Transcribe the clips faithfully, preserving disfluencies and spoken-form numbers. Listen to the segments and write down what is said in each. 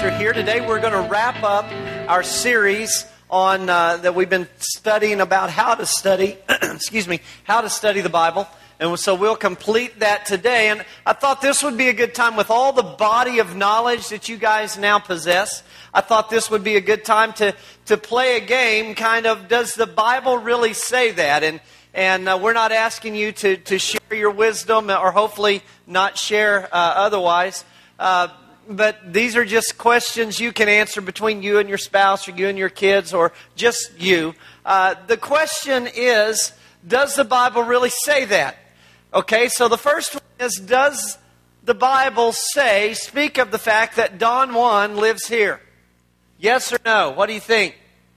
are here. Today we're going to wrap up our series on uh, that we've been studying about how to study, excuse me, how to study the Bible. And so we'll complete that today. And I thought this would be a good time with all the body of knowledge that you guys now possess. I thought this would be a good time to, to play a game, kind of, does the Bible really say that? And and uh, we're not asking you to, to share your wisdom or hopefully not share uh, otherwise. Uh, but these are just questions you can answer between you and your spouse or you and your kids or just you. Uh, the question is, does the Bible really say that? Okay, so the first one is, does the Bible say, speak of the fact that Don Juan lives here? Yes or no? What do you think?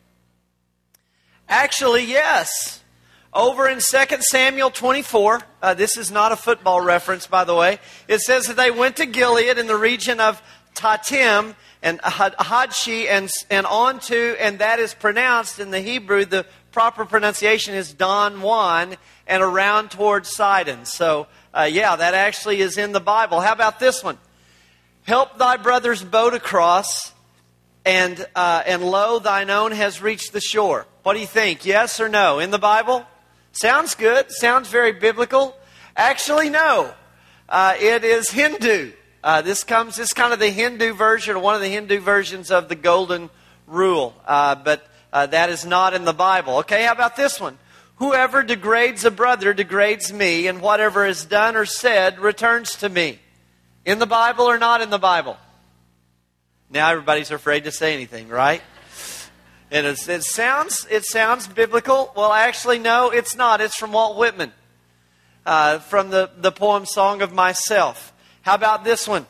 Actually, yes. Over in Second Samuel twenty-four, uh, this is not a football reference, by the way. It says that they went to Gilead in the region of Tatim and Hadshi and, and on to, and that is pronounced in the Hebrew, the proper pronunciation is Don Juan, and around towards Sidon. So, uh, yeah, that actually is in the Bible. How about this one? Help thy brother's boat across, and uh, and lo, thine own has reached the shore. What do you think? Yes or no? In the Bible? Sounds good. Sounds very biblical. Actually, no. Uh, it is Hindu. Uh, this comes, this is kind of the Hindu version, or one of the Hindu versions of the Golden Rule. Uh, but uh, that is not in the Bible. Okay, how about this one? Whoever degrades a brother degrades me, and whatever is done or said returns to me. In the Bible or not in the Bible? Now everybody's afraid to say anything, right? And it's, it sounds it sounds biblical. Well, actually, no, it's not. It's from Walt Whitman, uh, from the, the poem Song of Myself. How about this one?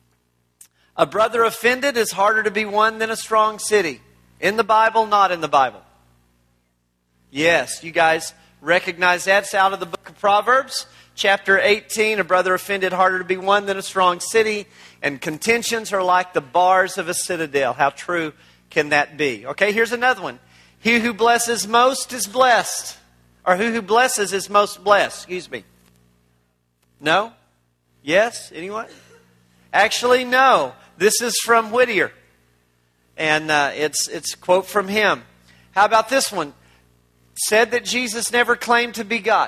A brother offended is harder to be won than a strong city. In the Bible, not in the Bible? Yes, you guys recognize that. It's out of the book of Proverbs, chapter eighteen. A brother offended harder to be won than a strong city, and contentions are like the bars of a citadel. How true can that be? Okay, here's another one. He who blesses most is blessed. Or who who blesses is most blessed. Excuse me. No? Yes? Anyone? Actually, no. This is from Whittier. And uh, it's, it's a quote from him. How about this one? Said that Jesus never claimed to be God.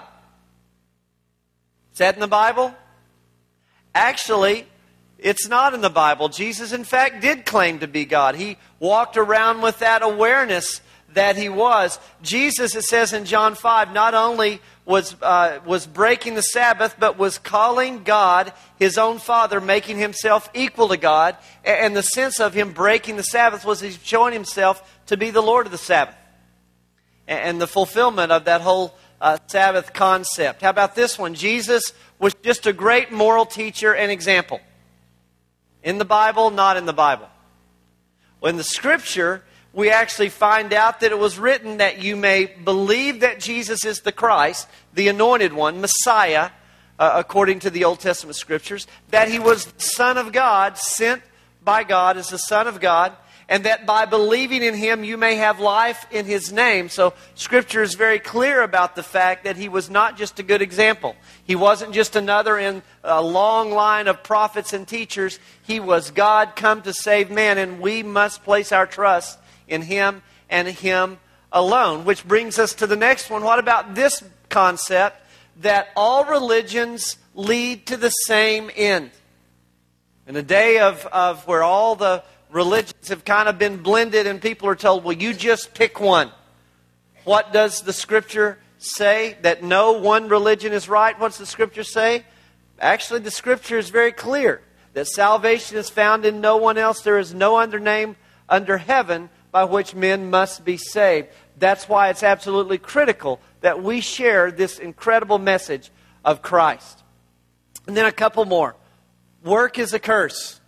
Is that in the Bible? Actually, it's not in the Bible. Jesus, in fact, did claim to be God. He walked around with that awareness that he was. Jesus, it says in John five, not only was uh, was breaking the Sabbath, but was calling God his own Father, making himself equal to God. And the sense of him breaking the Sabbath was he's showing himself to be the Lord of the Sabbath. And the fulfillment of that whole uh, Sabbath concept. How about this one? Jesus was just a great moral teacher and example. In the Bible, not in the Bible. Well, in the Scripture, we actually find out that it was written that you may believe that Jesus is the Christ, the anointed one, Messiah, uh, according to the Old Testament Scriptures, that he was the Son of God, sent by God as the Son of God, and that by believing in him you may have life in his name. So Scripture is very clear about the fact that he was not just a good example. He wasn't just another in a long line of prophets and teachers. He was God come to save man, and we must place our trust in him and him alone. Which brings us to the next one. What about this concept that all religions lead to the same end? In a day of, of where all the religions have kind of been blended and people are told, well, you just pick one. What does the Scripture say? That no one religion is right? What's the Scripture say? Actually, the Scripture is very clear that salvation is found in no one else. There is no other name under heaven by which men must be saved. That's why it's absolutely critical that we share this incredible message of Christ. And then a couple more. Work is a curse.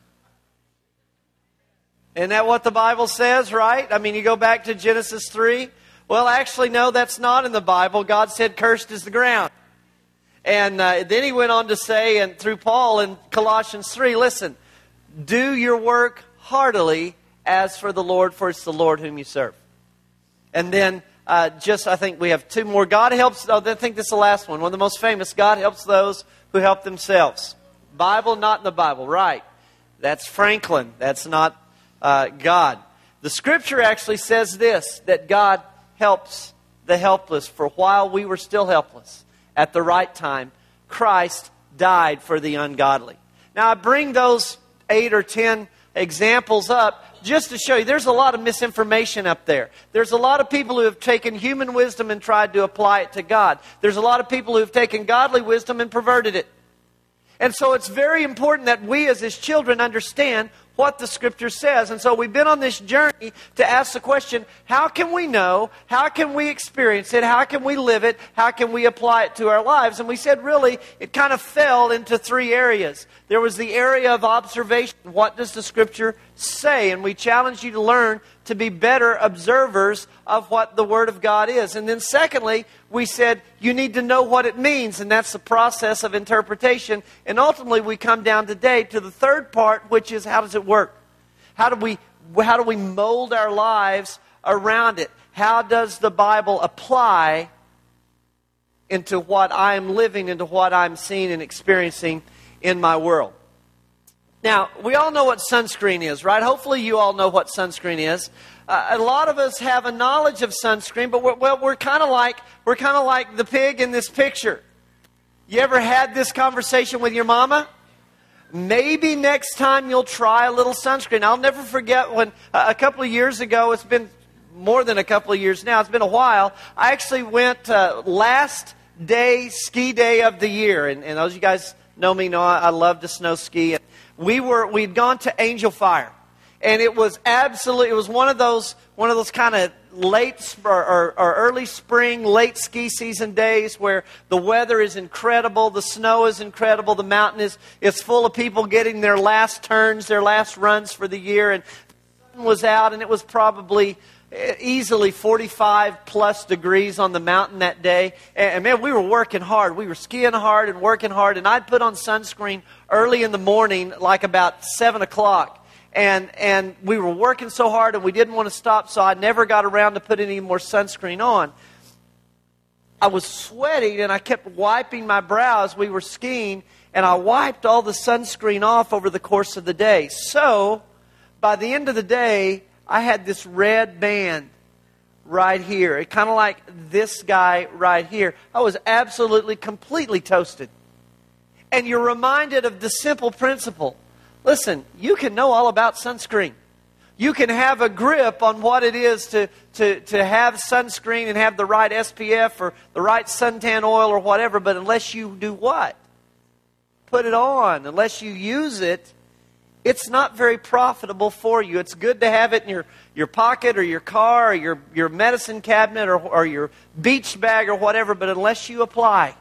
Isn't that what the Bible says, right? I mean, you go back to Genesis three. Well, actually, no, that's not in the Bible. God said, cursed is the ground. And uh, then he went on to say, and through Paul in Colossians three, listen, do your work heartily as for the Lord, for it's the Lord whom you serve. And then uh, just, I think we have two more. God helps, oh, I think this is the last one, one of the most famous. God helps those who help themselves. Bible, not in the Bible, right. That's Franklin. That's not uh, God. The Scripture actually says this, that God helps the helpless. For while we were still helpless, at the right time, Christ died for the ungodly. Now, I bring those eight or ten examples up just to show you there's a lot of misinformation up there. There's a lot of people who have taken human wisdom and tried to apply it to God. There's a lot of people who have taken godly wisdom and perverted it. And so it's very important that we as His children understand what the Scripture says. And so we've been on this journey to ask the question, how can we know? How can we experience it? How can we live it? How can we apply it to our lives? And we said really it kind of fell into three areas. There was the area of observation. What does the Scripture say? And we challenged you to learn to be better observers of what the Word of God is. And then secondly, we said you need to know what it means, and that's the process of interpretation. And ultimately we come down today to the third part, which is how does it work? How do we, how do we mold our lives around it? How does the Bible apply into what I am living, into what I'm seeing and experiencing in my world? Now, we all know what sunscreen is, right? Hopefully you all know what sunscreen is. Uh, a lot of us have a knowledge of sunscreen, but we're, well, we're kind of like we're kind of like the pig in this picture. You ever had this conversation with your mama? Maybe next time you'll try a little sunscreen. I'll never forget when uh, a couple of years ago, it's been more than a couple of years now, it's been a while, I actually went uh, last day, ski day of the year. And, and those of you guys know me know I, I love to snow ski. And we were, we'd gone to Angel Fire. And it was absolutely, it was one of those, one of those kind of late sp- or, or, or early spring, late ski season days where the weather is incredible, the snow is incredible, the mountain is, is full of people getting their last turns, their last runs for the year. And the sun was out, and it was probably easily forty-five plus degrees on the mountain that day. And, and man, we were working hard. We were skiing hard and working hard. And I'd put on sunscreen early in the morning, like about seven o'clock. And and we were working so hard and we didn't want to stop, so I never got around to put any more sunscreen on. I was sweating and I kept wiping my brow as we were skiing, and I wiped all the sunscreen off over the course of the day. So, by the end of the day, I had this red band right here. It kind of like this guy right here. I was absolutely, completely toasted. And you're reminded of the simple principle. Listen, you can know all about sunscreen. You can have a grip on what it is to, to, to have sunscreen and have the right S P F or the right suntan oil or whatever, but unless you do what? Put it on. Unless you use it, it's not very profitable for you. It's good to have it in your, your pocket or your car or your, your medicine cabinet or, or your beach bag or whatever, but unless you apply,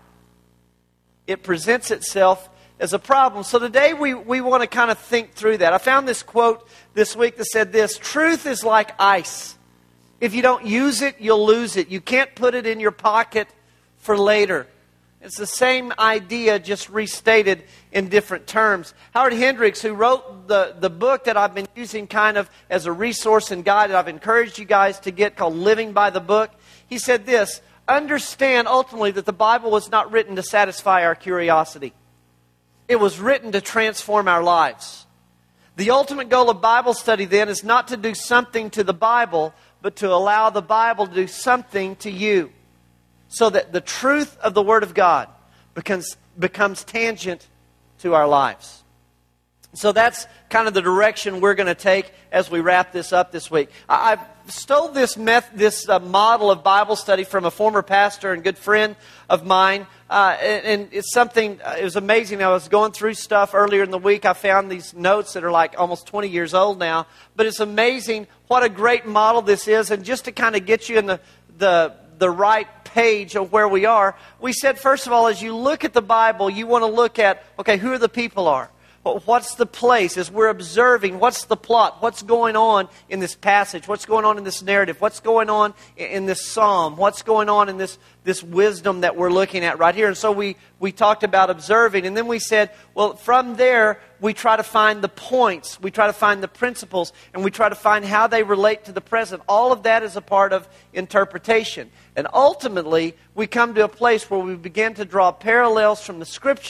it presents itself as a problem. So today we, we want to kind of think through that. I found this quote this week that said this: truth is like ice. If you don't use it, you'll lose it. You can't put it in your pocket for later. It's the same idea, just restated in different terms. Howard Hendricks, who wrote the, the book that I've been using kind of as a resource and guide that I've encouraged you guys to get, called Living by the Book, he said this: understand ultimately that the Bible was not written to satisfy our curiosity. It was written to transform our lives. The ultimate goal of Bible study then is not to do something to the Bible, but to allow the Bible to do something to you, so that the truth of the Word of God becomes, becomes tangent to our lives. So that's kind of the direction we're going to take as we wrap this up this week. I, I've stole this meth, this uh, model of Bible study from a former pastor and good friend of mine. Uh, and, and it's something, uh, it was amazing. I was going through stuff earlier in the week. I found these notes that are like almost twenty years old now. But it's amazing what a great model this is. And just to kind of get you in the, the, the right page of where we are, we said, first of all, as you look at the Bible, you want to look at, okay, who are the people are? What's the place? As we're observing, what's the plot? What's going on in this passage? What's going on in this narrative? What's going on in this psalm? What's going on in this, this wisdom that we're looking at right here? And so we, we talked about observing. And then we said, well, from there, we try to find the points. We try to find the principles. And we try to find how they relate to the present. All of that is a part of interpretation. And ultimately, we come to a place where we begin to draw parallels from the Scripture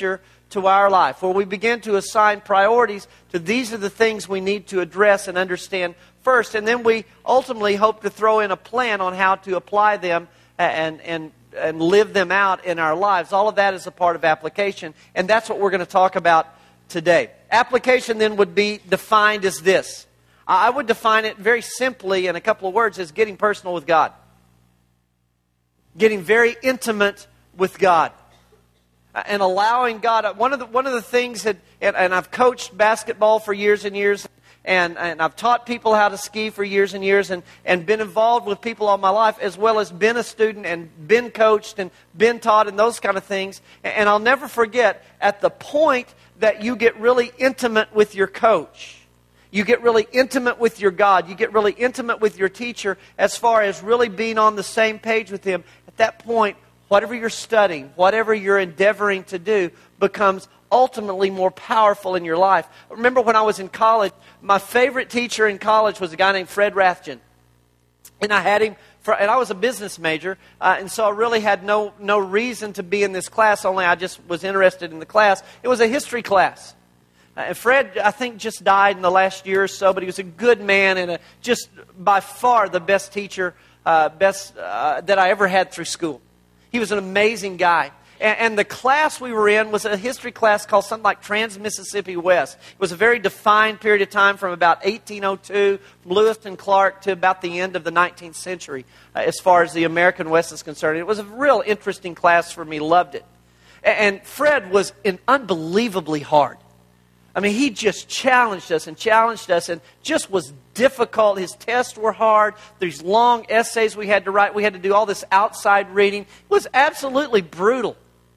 to our life, where we begin to assign priorities to these are the things we need to address and understand first, and then we ultimately hope to throw in a plan on how to apply them and, and, and live them out in our lives. All of that is a part of application, and that's what we're going to talk about today. Application then would be defined as this. I would define it very simply in a couple of words as getting personal with God. Getting very intimate with God. And allowing God. One of the, one of the things that, and, and I've coached basketball for years and years, and, and I've taught people how to ski for years and years, and, and been involved with people all my life, as well as been a student and been coached and been taught and those kind of things. And I'll never forget, at the point that you get really intimate with your coach, you get really intimate with your God, you get really intimate with your teacher, as far as really being on the same page with Him, at that point, whatever you're studying, whatever you're endeavoring to do, becomes ultimately more powerful in your life. I remember when I was in college, my favorite teacher in college was a guy named Fred Rathjen. And I had him, for, and I was a business major, uh, and so I really had no, no reason to be in this class, only I just was interested in the class. It was a history class. Uh, and Fred, I think, just died in the last year or so, but he was a good man and a, just by far the best teacher uh, best uh, that I ever had through school. He was an amazing guy. And, and the class we were in was a history class called something like Trans-Mississippi West. It was a very defined period of time from about eighteen oh two, from Lewis and Clark, to about the end of the nineteenth century, uh, as far as the American West is concerned. It was a real interesting class for me. Loved it. And, and Fred was in unbelievably hard. I mean, he just challenged us and challenged us and just was difficult. His tests were hard. These long essays we had to write. We had to do all this outside reading. It was absolutely brutal.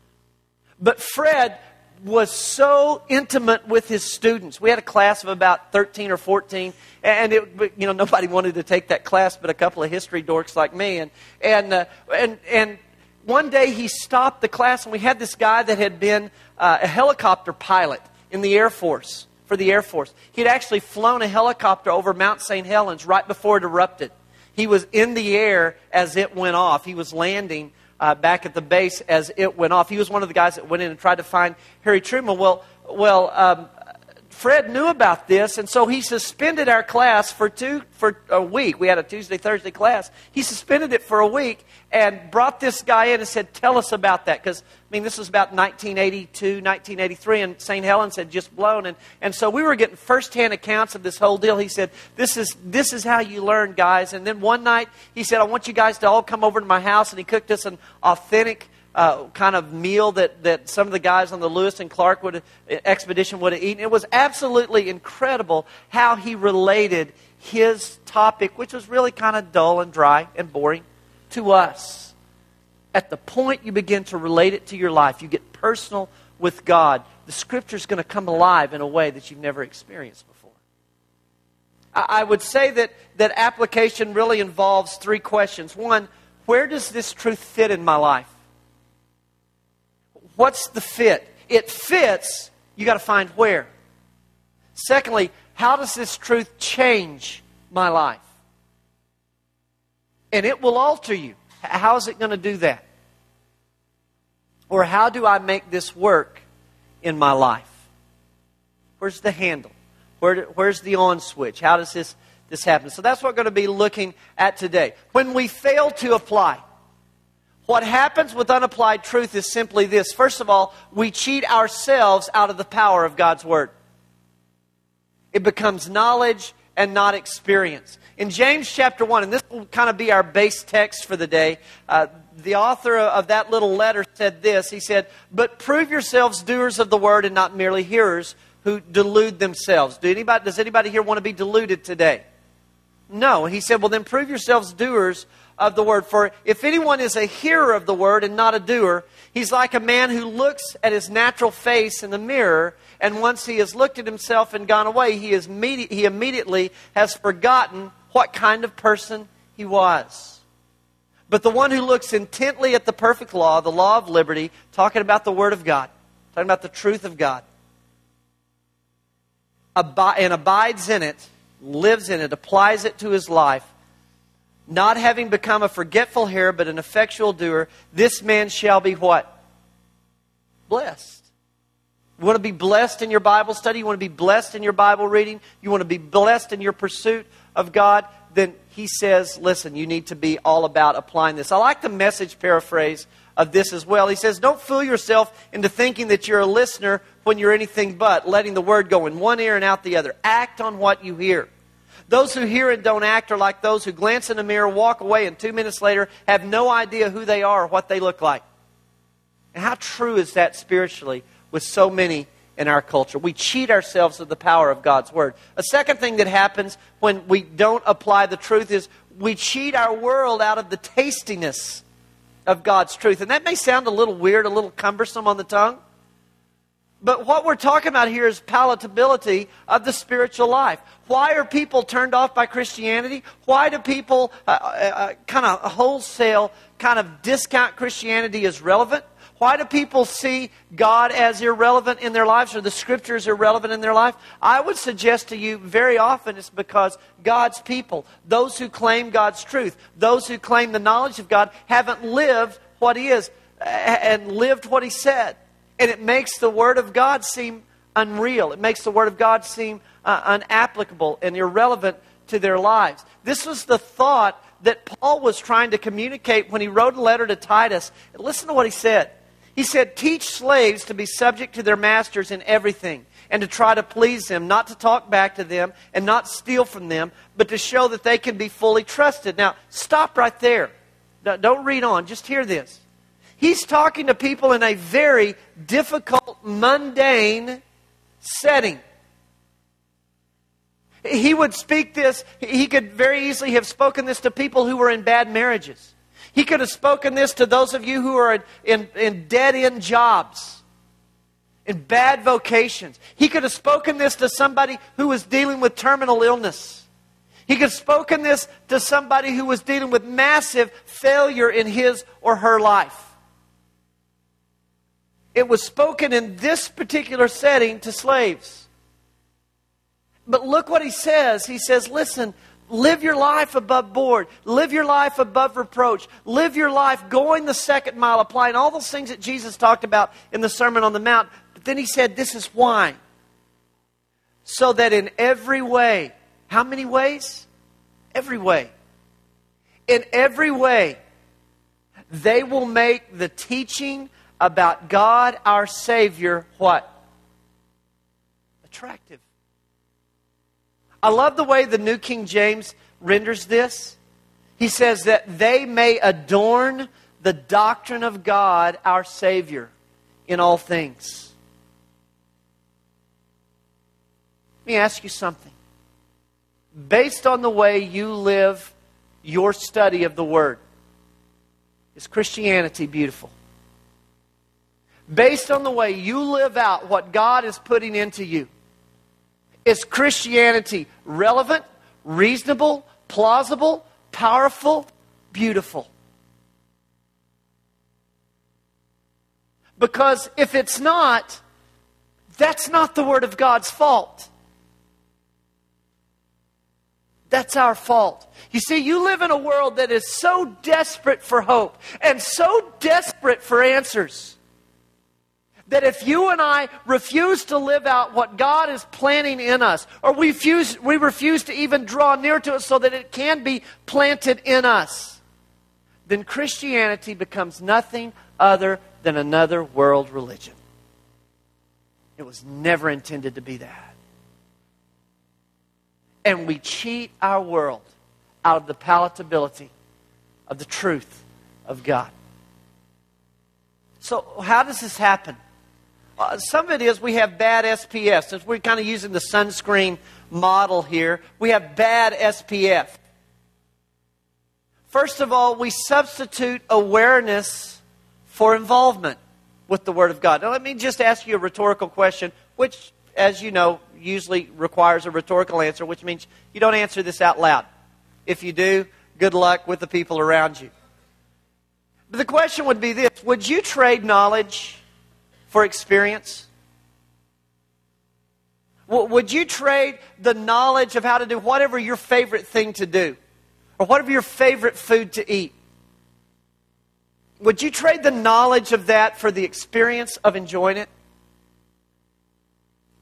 But Fred was so intimate with his students. We had a class of about thirteen or fourteen, and it, you know, nobody wanted to take that class but a couple of history dorks like me. And and uh, and and one day he stopped the class, and we had this guy that had been uh, a helicopter pilot in the Air Force, for the Air Force. He'd actually flown a helicopter over Mount Saint Helens right before it erupted. He was in the air as it went off. He was landing uh, back at the base as it went off. He was one of the guys that went in and tried to find Harry Truman. Well, well, um, Fred knew about this, and so he suspended our class for two for a week. We had a Tuesday, Thursday class. He suspended it for a week and brought this guy in and said, "Tell us about that." Because, I mean, this was about nineteen eighty-two, nineteen eighty-three, and Saint Helens had just blown. And, and so we were getting firsthand accounts of this whole deal. He said, this is, this is how you learn, guys. And then one night, he said, "I want you guys to all come over to my house." And he cooked us an authentic Uh, kind of meal that, that some of the guys on the Lewis and Clark would, expedition would have eaten. It was absolutely incredible how he related his topic, which was really kind of dull and dry and boring, to us. At the point you begin to relate it to your life, you get personal with God, the Scripture is going to come alive in a way that you've never experienced before. I, I would say that, that application really involves three questions. One, where does this truth fit in my life? What's the fit? It fits, you got to find where. Secondly, how does this truth change my life? And it will alter you. How is it going to do that? Or how do I make this work in my life? Where's the handle? Where do, where's the on switch? How does this, this happen? So that's what we're going to be looking at today. When we fail to apply, what happens with unapplied truth is simply this. First of all, we cheat ourselves out of the power of God's Word. It becomes knowledge and not experience. In James chapter one, and this will kind of be our base text for the day, uh, the author of that little letter said this. He said, "But prove yourselves doers of the Word and not merely hearers who delude themselves." Do anybody, does anybody here want to be deluded today? No. He said, well, then prove yourselves doers of the Word. For if anyone is a hearer of the Word and not a doer, he's like a man who looks at his natural face in the mirror, and once he has looked at himself and gone away, he, is immedi- he immediately has forgotten what kind of person he was. But the one who looks intently at the perfect law, the law of liberty, talking about the Word of God, talking about the truth of God, ab- and abides in it, lives in it, applies it to his life, not having become a forgetful hearer, but an effectual doer, this man shall be what? Blessed You want to be blessed in your Bible study? You want to be blessed in your Bible reading? You want to be blessed in your pursuit of God? Then he says, listen, you need to be all about applying this. I like the Message paraphrase of this as well. He says, don't fool yourself into thinking that you're a listener when you're anything but, letting the word go in one ear and out the other. Act on what you hear. Those who hear and don't act are like those who glance in a mirror, walk away, and two minutes later have no idea who they are or what they look like. And how true is that spiritually with so many in our culture? We cheat ourselves of the power of God's Word. A second thing that happens when we don't apply the truth is we cheat our world out of the tastiness of God's truth. And that may sound a little weird, a little cumbersome on the tongue. But what we're talking about here is palatability of the spiritual life. Why are people turned off by Christianity? Why do people uh, uh, kind of wholesale kind of discount Christianity as relevant? Why do people see God as irrelevant in their lives or the Scriptures irrelevant in their life? I would suggest to you very often it's because God's people, those who claim God's truth, those who claim the knowledge of God, haven't lived what He is and lived what He said. And it makes the Word of God seem unreal. It makes the Word of God seem uh, unapplicable and irrelevant to their lives. This was the thought that Paul was trying to communicate when he wrote a letter to Titus. And listen to what he said. He said, teach slaves to be subject to their masters in everything, and to try to please them, not to talk back to them, and not steal from them, but to show that they can be fully trusted. Now, stop right there. Don't read on. Just hear this. He's talking to people in a very difficult, mundane setting. He would speak this, he could very easily have spoken this to people who were in bad marriages. He could have spoken this to those of you who are in, in, in dead-end jobs, in bad vocations. He could have spoken this to somebody who was dealing with terminal illness. He could have spoken this to somebody who was dealing with massive failure in his or her life. It was spoken in this particular setting to slaves. But look what he says. He says, listen, live your life above board. Live your life above reproach. Live your life going the second mile, applying all those things that Jesus talked about in the Sermon on the Mount. But then he said, this is why. So that in every way, how many ways? Every way. In every way, they will make the teaching about God, our Savior, what? Attractive. I love the way the New King James renders this. He says that they may adorn the doctrine of God, our Savior, in all things. Let me ask you something. Based on the way you live your study of the Word, is Christianity beautiful? Based on the way you live out what God is putting into you, is Christianity relevant, reasonable, plausible, powerful, beautiful? Because if it's not, that's not the Word of God's fault. That's our fault. You see, you live in a world that is so desperate for hope and so desperate for answers that if you and I refuse to live out what God is planning in us, or we refuse, we refuse to even draw near to it so that it can be planted in us, then Christianity becomes nothing other than another world religion. It was never intended to be that. And we cheat our world out of the palatability of the truth of God. So how does this happen? Uh, some of it is we have bad S P F. Since we're kind of using the sunscreen model here, we have bad S P F. First of all, we substitute awareness for involvement with the Word of God. Now, let me just ask you a rhetorical question, which, as you know, usually requires a rhetorical answer, which means you don't answer this out loud. If you do, good luck with the people around you. But the question would be this: would you trade knowledge for experience? Would you trade the knowledge of how to do whatever your favorite thing to do, or whatever your favorite food to eat? Would you trade the knowledge of that for the experience of enjoying it?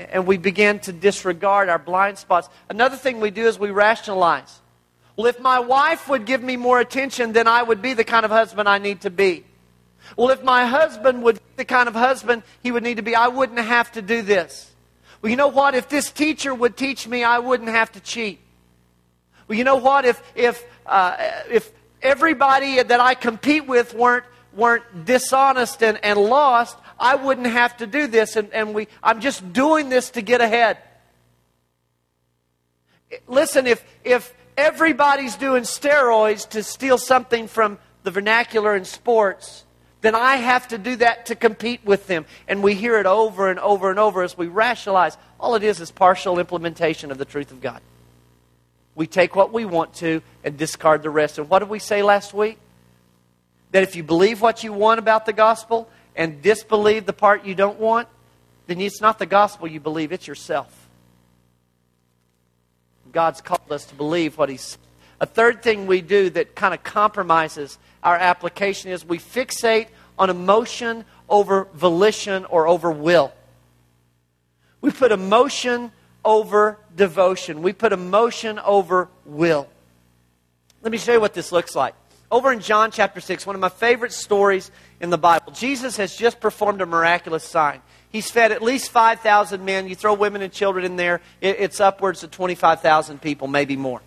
and we begin to disregard our blind spots. Another thing we do is we rationalize. Well, if my wife would give me more attention, then I would be the kind of husband I need to be. Well, if my husband would be the kind of husband he would need to be, I wouldn't have to do this. Well, you know what? If this teacher would teach me, I wouldn't have to cheat. Well, you know what? If if uh, if everybody that I compete with weren't weren't dishonest and, and lost, I wouldn't have to do this. And, and we I'm just doing this to get ahead. Listen, if if everybody's doing steroids to steal something from the vernacular in sports, then I have to do that to compete with them. And we hear it over and over and over as we rationalize. All it is is partial implementation of the truth of God. We take what we want to and discard the rest. And what did we say last week? That if you believe what you want about the gospel and disbelieve the part you don't want, then it's not the gospel you believe, it's yourself. God's called us to believe what He's... A third thing we do that kind of compromises our application is we fixate on emotion over volition or over will. We put emotion over devotion. We put emotion over will. Let me show you what this looks like. Over in John chapter six, one of my favorite stories in the Bible, Jesus has just performed a miraculous sign. He's fed at least five thousand men. You throw women and children in there, it's upwards of twenty-five thousand people, maybe more.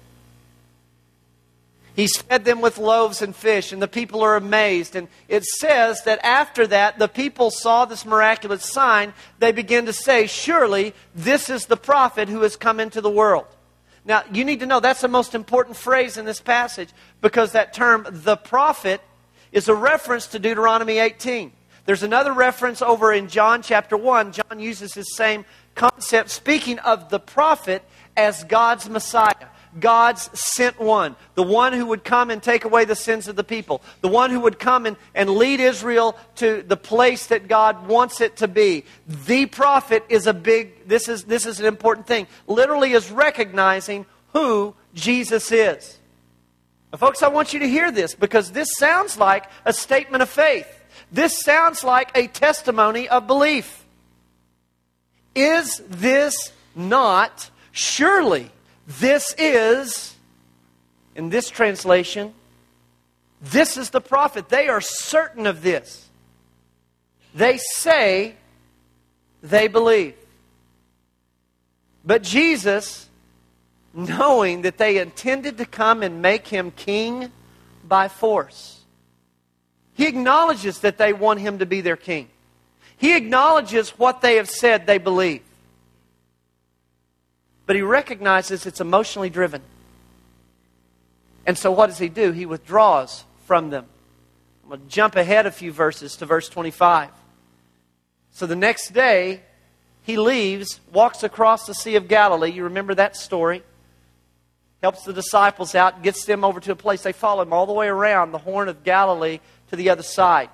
He's fed them with loaves and fish, and the people are amazed. And it says that after that, the people saw this miraculous sign. They begin to say, surely this is the prophet who has come into the world. Now, you need to know that's the most important phrase in this passage, because that term, the prophet, is a reference to Deuteronomy eighteen. There's another reference over in John chapter one. John uses his same concept, speaking of the prophet as God's Messiah. God's sent one. The one who would come and take away the sins of the people. The one who would come and, and lead Israel to the place that God wants it to be. The prophet is a big, this is, this is an important thing. Literally is recognizing who Jesus is. Now, folks, I want you to hear this, because this sounds like a statement of faith. This sounds like a testimony of belief. Is this not surely? This is, in this translation, this is the prophet. They are certain of this. They say they believe. But Jesus, knowing that they intended to come and make Him king by force, He acknowledges that they want Him to be their king. He acknowledges what they have said they believe. But He recognizes it's emotionally driven. And so what does He do? He withdraws from them. I'm going to jump ahead a few verses to verse twenty-five. So the next day, He leaves, walks across the Sea of Galilee. You remember that story? Helps the disciples out, gets them over to a place. They follow Him all the way around the Horn of Galilee to the other side.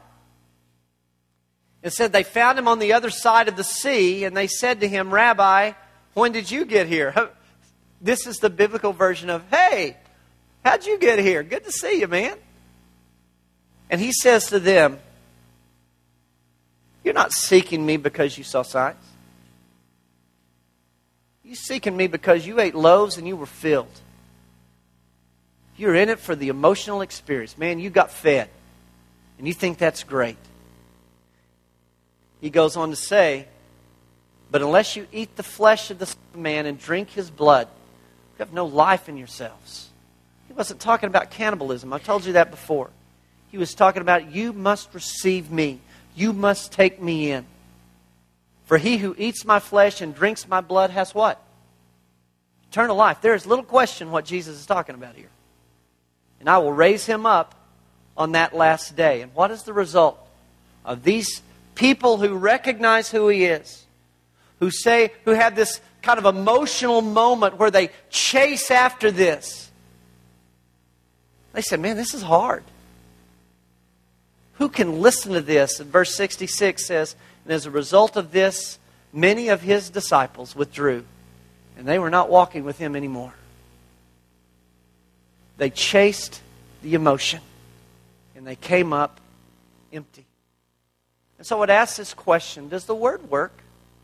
It said they found Him on the other side of the sea, and they said to Him, Rabbi, when did you get here? This is the biblical version of, hey, how'd you get here? Good to see you, man. And He says to them, you're not seeking me because you saw signs. You're seeking me because you ate loaves and you were filled. You're in it for the emotional experience. Man, you got fed. And you think that's great. He goes on to say, but unless you eat the flesh of the Son of Man and drink His blood, you have no life in yourselves. He wasn't talking about cannibalism. I told you that before. He was talking about, you must receive me. You must take me in. For he who eats my flesh and drinks my blood has what? Eternal life. There is little question what Jesus is talking about here. And I will raise him up on that last day. And what is the result of these people who recognize who He is? Who say, who have this kind of emotional moment where they chase after this. They said, man, this is hard. Who can listen to this? And verse sixty-six says, and as a result of this, many of His disciples withdrew, and they were not walking with Him anymore. They chased the emotion, and they came up empty. And so I would ask this question, does the Word work? Do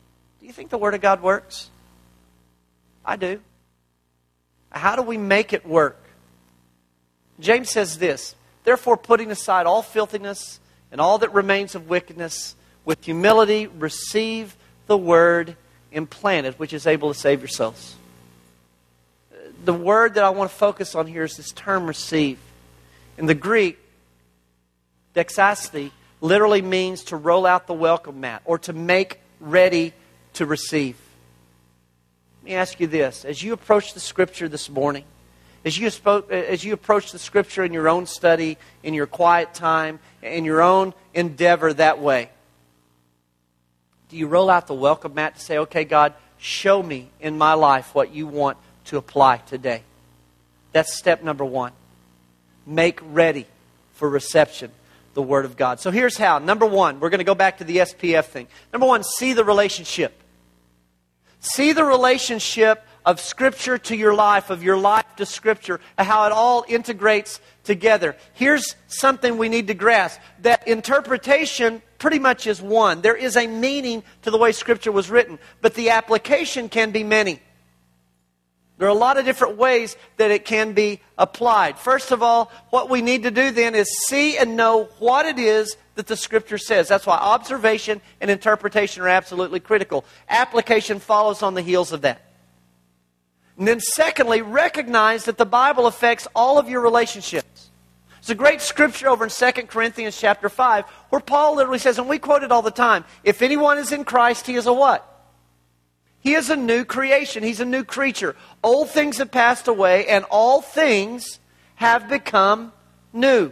Do you think the Word of God works? I do. How do we make it work? James says this, therefore putting aside all filthiness and all that remains of wickedness, with humility receive the Word implanted, which is able to save your souls. The word that I want to focus on here is this term receive. In the Greek, dexasthi literally means to roll out the welcome mat or to make ready to receive. Let me ask you this. As you approach the Scripture this morning, as you, as you approach the Scripture in your own study, in your quiet time, in your own endeavor that way, do you roll out the welcome mat to say, okay, God, show me in my life what you want to apply today? That's step number one. Make ready for reception the Word of God. So here's how. Number one, we're going to go back to the S P F thing. Number one, see the relationship. See the relationship of Scripture to your life, of your life to Scripture, and how it all integrates together. Here's something we need to grasp. That interpretation pretty much is one. There is a meaning to the way Scripture was written, but the application can be many. There are a lot of different ways that it can be applied. First of all, what we need to do then is see and know what it is that the Scripture says. That's why observation and interpretation are absolutely critical. Application follows on the heels of that. And then secondly, recognize that the Bible affects all of your relationships. There's a great scripture over in Second Corinthians chapter five where Paul literally says, and we quote it all the time, if anyone is in Christ, he is a what? He is a new creation. He's a new creature. Old things have passed away and all things have become new.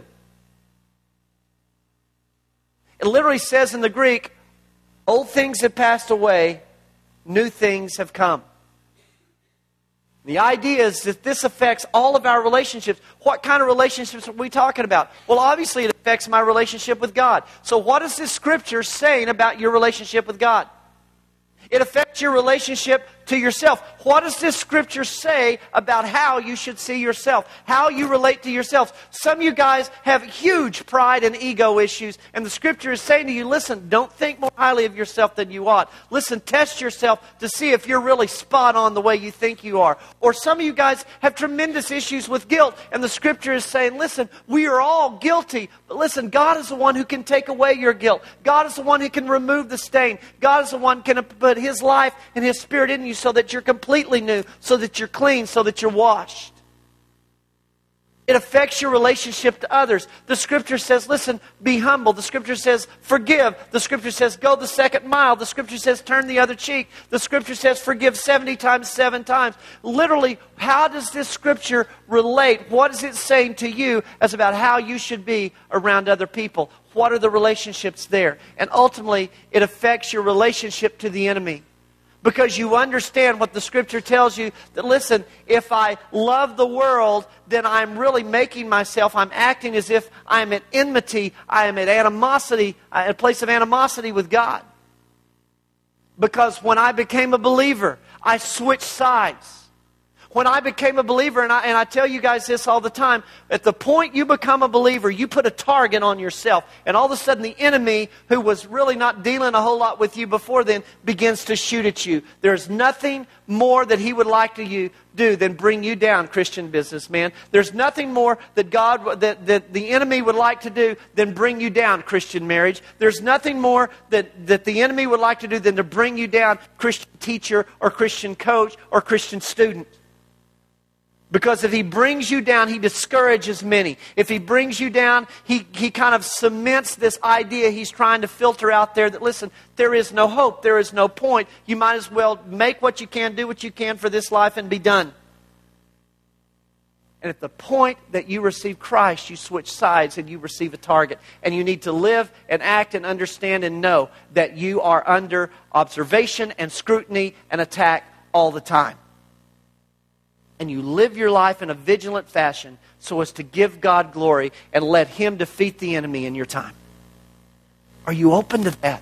It literally says in the Greek, old things have passed away, new things have come. The idea is that this affects all of our relationships. What kind of relationships are we talking about? Well, obviously it affects my relationship with God. So what is this scripture saying about your relationship with God? It affects your relationship to yourself. What does this scripture say about how you should see yourself? How you relate to yourself? Some of you guys have huge pride and ego issues, and the scripture is saying to you, listen, don't think more highly of yourself than you ought. Listen, test yourself to see if you're really spot on the way you think you are. Or some of you guys have tremendous issues with guilt, and the scripture is saying, listen, we are all guilty, but listen, God is the one who can take away your guilt. God is the one who can remove the stain. God is the one who can put His life and His Spirit in you so that you're completely new, so that you're clean, so that you're washed. It affects your relationship to others. The scripture says, listen, be humble. The scripture says, forgive. The scripture says, go the second mile. The scripture says, turn the other cheek. The scripture says, forgive seventy times, seven times. Literally, how does this scripture relate? What is it saying to you as about how you should be around other people? What are the relationships there? And ultimately, it affects your relationship to the enemy. Because you understand what the scripture tells you, that listen, if I love the world, then I'm really making myself, I'm acting as if I'm at enmity, I am at animosity, at a place of animosity with God. Because when I became a believer, I switched sides. When I became a believer, and I, and I tell you guys this all the time, at the point you become a believer, you put a target on yourself. And all of a sudden the enemy, who was really not dealing a whole lot with you before then, begins to shoot at you. There's nothing more that he would like to you do than bring you down, Christian businessman. There's nothing more that God, that, that the enemy would like to do than bring you down, Christian marriage. There's nothing more that, that the enemy would like to do than to bring you down, Christian teacher or Christian coach or Christian student. Because if he brings you down, he discourages many. If he brings you down, he, he kind of cements this idea he's trying to filter out there that, listen, there is no hope, there is no point. You might as well make what you can, do what you can for this life and be done. And at the point that you receive Christ, you switch sides and you receive a target. And you need to live and act and understand and know that you are under observation and scrutiny and attack all the time. And you live your life in a vigilant fashion so as to give God glory and let Him defeat the enemy in your time. Are you open to that?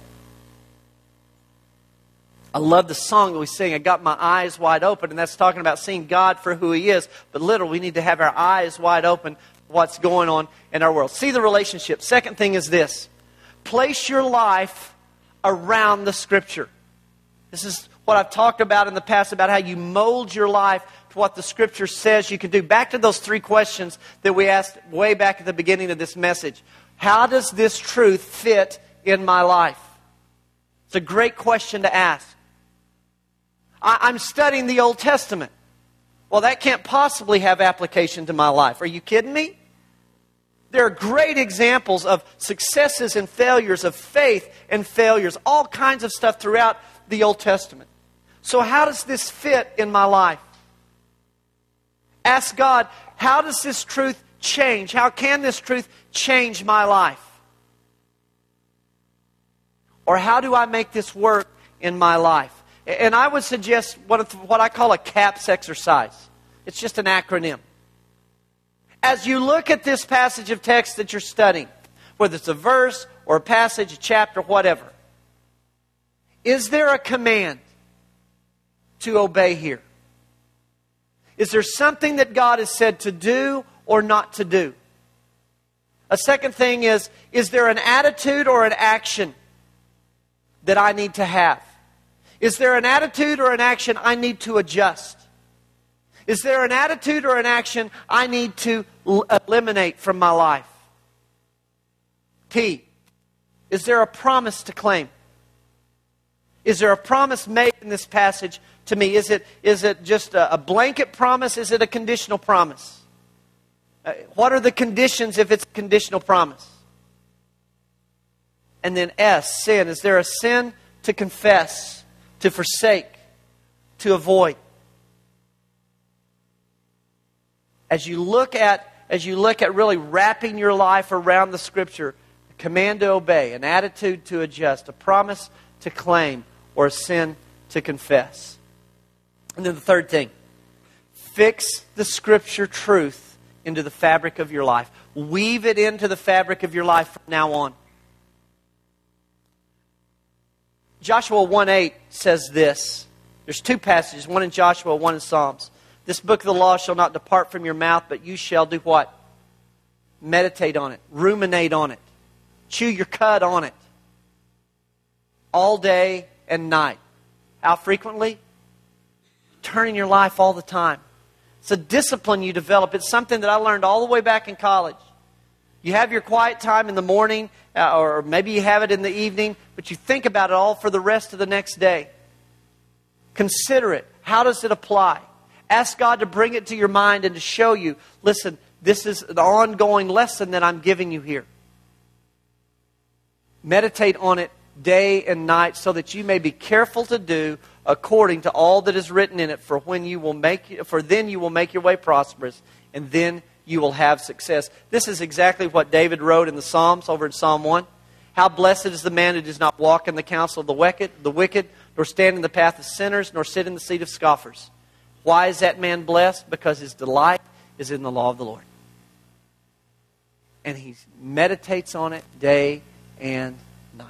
I love the song that we sing, I got my eyes wide open, and that's talking about seeing God for who He is. But literally, we need to have our eyes wide open for what's going on in our world. See the relationship. Second thing is this. Place your life around the Scripture. This is what I've talked about in the past about how you mold your life to what the Scripture says you can do. Back to those three questions that we asked way back at the beginning of this message. How does this truth fit in my life? It's a great question to ask. I, I'm studying the Old Testament. Well, that can't possibly have application to my life. Are you kidding me? There are great examples of successes and failures, of faith and failures, all kinds of stuff throughout the Old Testament. So how does this fit in my life? Ask God, how does this truth change? How can this truth change my life? Or how do I make this work in my life? And I would suggest what, what I call a CAPS exercise. It's just an acronym. As you look at this passage of text that you're studying, whether it's a verse or a passage, a chapter, whatever, is there a command to obey here? Is there something that God has said to do or not to do? A second thing is, is there an attitude or an action that I need to have? Is there an attitude or an action I need to adjust? Is there an attitude or an action I need to l- eliminate from my life? P, is there a promise to claim? Is there a promise made in this passage to me? Is it, is it just a, a blanket promise? Is it a conditional promise? Uh, what are the conditions if it's a conditional promise? And then S, sin. Is there a sin to confess, to forsake, to avoid? As you look at, as you look at really wrapping your life around the Scripture, a command to obey, an attitude to adjust, a promise to claim, or a sin to confess. And then the third thing, fix the Scripture truth into the fabric of your life. Weave it into the fabric of your life from now on. Joshua one eight says this. There's two passages, one in Joshua, one in Psalms. This book of the law shall not depart from your mouth, but you shall do what? Meditate on it. Ruminate on it. Chew your cud on it. All day and night. How frequently? Turning your life all the time. It's a discipline you develop. It's something that I learned all the way back in college. You have your quiet time in the morning, uh, or maybe you have it in the evening, but you think about it all for the rest of the next day. Consider it. How does it apply? Ask God to bring it to your mind and to show you, listen, this is an ongoing lesson that I'm giving you here. Meditate on it day and night so that you may be careful to do according to all that is written in it, for when you will make for then you will make your way prosperous, and then you will have success. This is exactly what David wrote in the Psalms over in Psalm one. How blessed is the man who does not walk in the counsel of the wicked, the wicked, nor stand in the path of sinners, nor sit in the seat of scoffers. Why is that man blessed? Because his delight is in the law of the Lord. And he meditates on it day and night.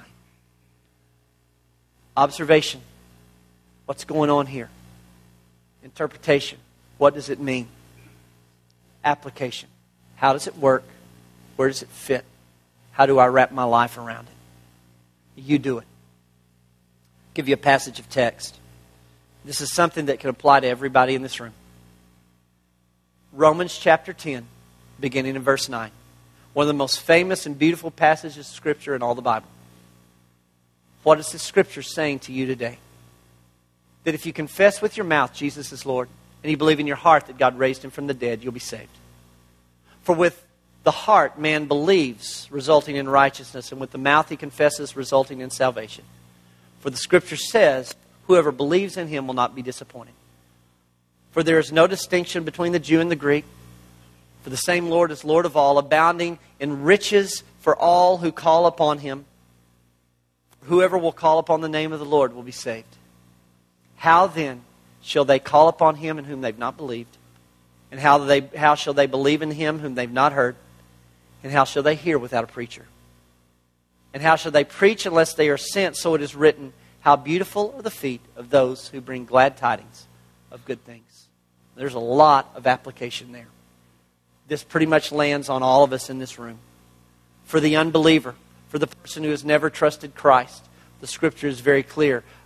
Observation. What's going on here? Interpretation. What does it mean? Application. How does it work? Where does it fit? How do I wrap my life around it? You do it. I'll give you a passage of text. This is something that can apply to everybody in this room. Romans chapter ten, beginning in verse nine. One of the most famous and beautiful passages of Scripture in all the Bible. What is this Scripture saying to you today? That if you confess with your mouth Jesus is Lord, and you believe in your heart that God raised Him from the dead, you'll be saved. For with the heart man believes, resulting in righteousness, and with the mouth he confesses, resulting in salvation. For the Scripture says, whoever believes in Him will not be disappointed. For there is no distinction between the Jew and the Greek. For the same Lord is Lord of all, abounding in riches for all who call upon Him. Whoever will call upon the name of the Lord will be saved. How then shall they call upon Him in whom they've not believed? And how, they, how shall they believe in Him whom they've not heard? And how shall they hear without a preacher? And how shall they preach unless they are sent? So it is written, how beautiful are the feet of those who bring glad tidings of good things. There's a lot of application there. This pretty much lands on all of us in this room. For the unbeliever, for the person who has never trusted Christ, the Scripture is very clear.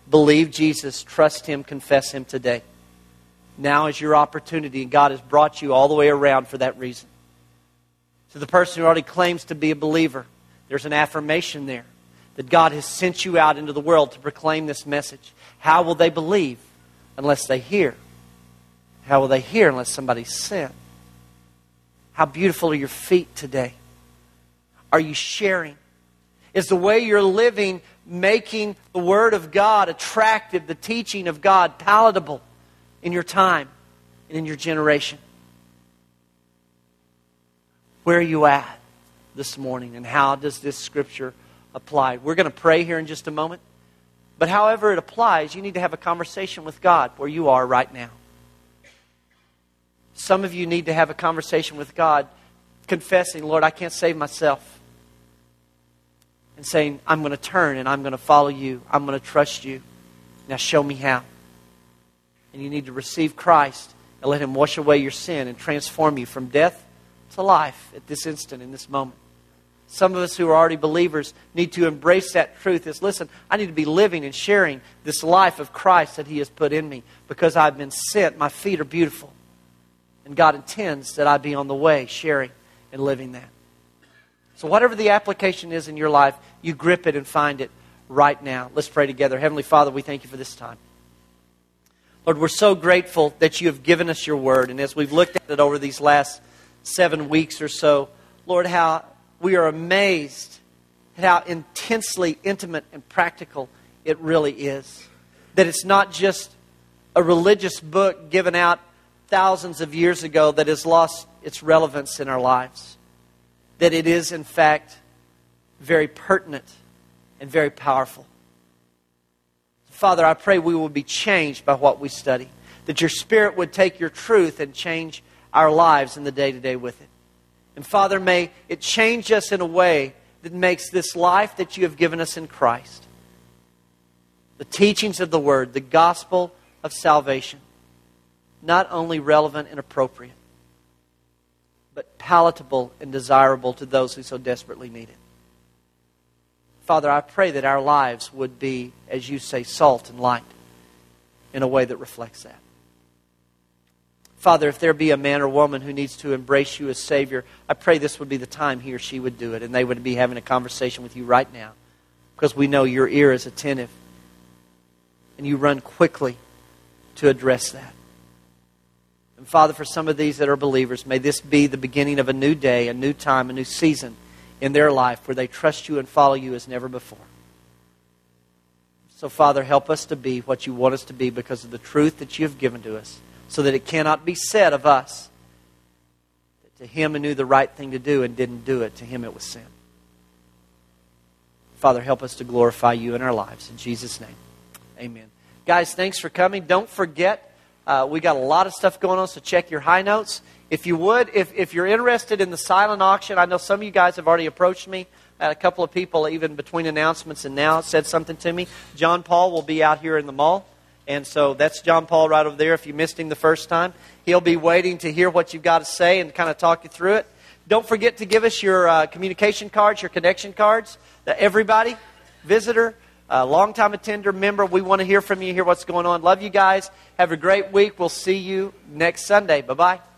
believe Jesus, trust Him, confess Him today. Now is your opportunity, and God has brought you all the way around for that reason. To the person who already claims to be a believer, there's an affirmation there that God has sent you out into the world to proclaim this message. How will they believe unless they hear? How will they hear unless somebody's sent? How beautiful are your feet today? Are you sharing? Is the way you're living making the Word of God attractive, the teaching of God palatable in your time and in your generation? Where are you at this morning, and how does this Scripture apply? We're going to pray here in just a moment. But however it applies, you need to have a conversation with God where you are right now. Some of you need to have a conversation with God, confessing, Lord, I can't save myself. And saying, I'm going to turn and I'm going to follow you. I'm going to trust you. Now show me how. And you need to receive Christ and let Him wash away your sin and transform you from death to life at this instant, in this moment. Some of us who are already believers need to embrace that truth. Is, listen, I need to be living and sharing this life of Christ that He has put in me because I've been sent. My feet are beautiful. And God intends that I be on the way, sharing and living that. So whatever the application is in your life, you grip it and find it right now. Let's pray together. Heavenly Father, we thank you for this time. Lord, we're so grateful that you have given us your word. And as we've looked at it over these last seven weeks or so, Lord, how we are amazed at how intensely intimate and practical it really is. That it's not just a religious book given out thousands of years ago that has lost its relevance in our lives. That it is, in fact, very pertinent and very powerful. Father, I pray we will be changed by what we study. That your Spirit would take your truth and change our lives in the day-to-day with it. And Father, may it change us in a way that makes this life that you have given us in Christ, the teachings of the Word, the gospel of salvation, not only relevant and appropriate, but palatable and desirable to those who so desperately need it. Father, I pray that our lives would be, as you say, salt and light in a way that reflects that. Father, if there be a man or woman who needs to embrace you as Savior, I pray this would be the time he or she would do it, and they would be having a conversation with you right now, because we know your ear is attentive and you run quickly to address that. And Father, for some of these that are believers, may this be the beginning of a new day, a new time, a new season in their life where they trust you and follow you as never before. So Father, help us to be what you want us to be because of the truth that you have given to us, so that it cannot be said of us that to him who knew the right thing to do and didn't do it, to him it was sin. Father, help us to glorify you in our lives. In Jesus' name, amen. Guys, thanks for coming. Don't forget, Uh, we got a lot of stuff going on, so check your high notes. If you would, if, if you're interested in the silent auction, I know some of you guys have already approached me. I had a couple of people, even between announcements and now, said something to me. John Paul will be out here in the mall. And so that's John Paul right over there. If you missed him the first time, he'll be waiting to hear what you've got to say and kind of talk you through it. Don't forget to give us your uh, communication cards, your connection cards. Uh, everybody, visitor, Uh, long-time attender, member, we want to hear from you, hear what's going on. Love you guys. Have a great week. We'll see you next Sunday. Bye-bye.